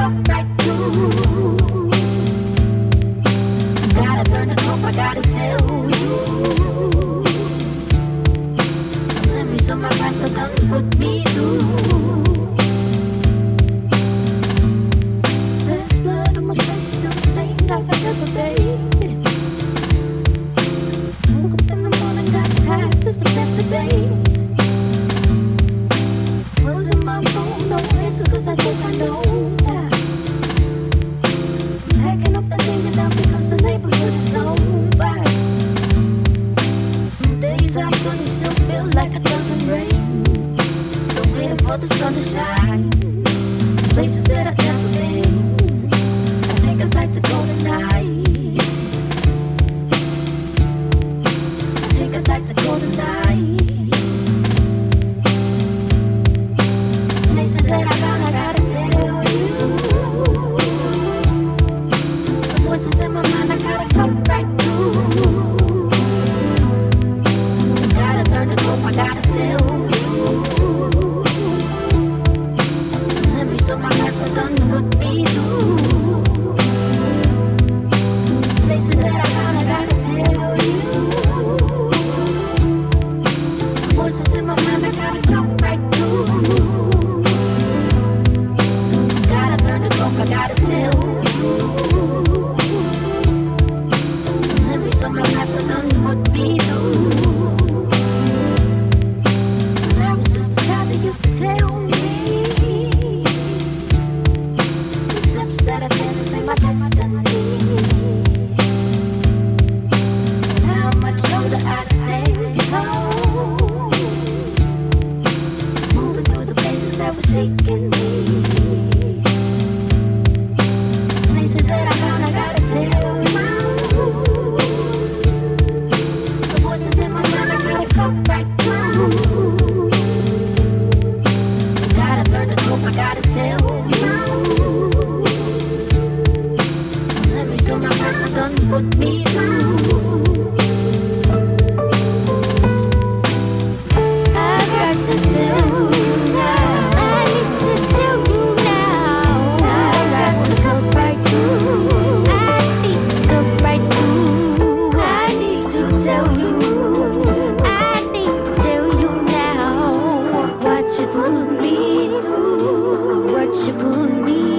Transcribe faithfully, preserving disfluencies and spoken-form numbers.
cut right through. Gotta turn the cope, I gotta tell you. Memories of my past have done put me through. There's blood on my face, still stained off forever, baby. Woke up in the morning, got high just to pass the day. Was in my phone, no answer, cause I think I know that. Packing up and leaving out because the neighborhood is over. Some days after you still feel like it doesn't rain. Still waiting for the sun to shine. There's places that I've never been. I think I'd like to go tonight. I think I'd like to go tonight. Places that I gotta, gotta tell you. The voices in my mind, I gotta cut right through. Gotta turn the dope, I gotta tell you. The memories of my past have done put me through. Places that I gotta, gotta tell you. The voices in my mind, I gotta cut right through. I gotta tell you. The memories of my past have done put me through. When I was just a child, they used to tell me the steps that I take to save my destiny. And how much older I stand tall, moving through the places that were seeking me. That I gotta, gotta tell you. The voices in my mind, I gotta cut right through. Gotta turn the dope, I gotta tell you. The memories of my past have done put me through. I got to tell you now. I need to tell you now. I got to cut right through. I need to cut right through. I need to tell you. I need to tell you now what you put me through. What you put me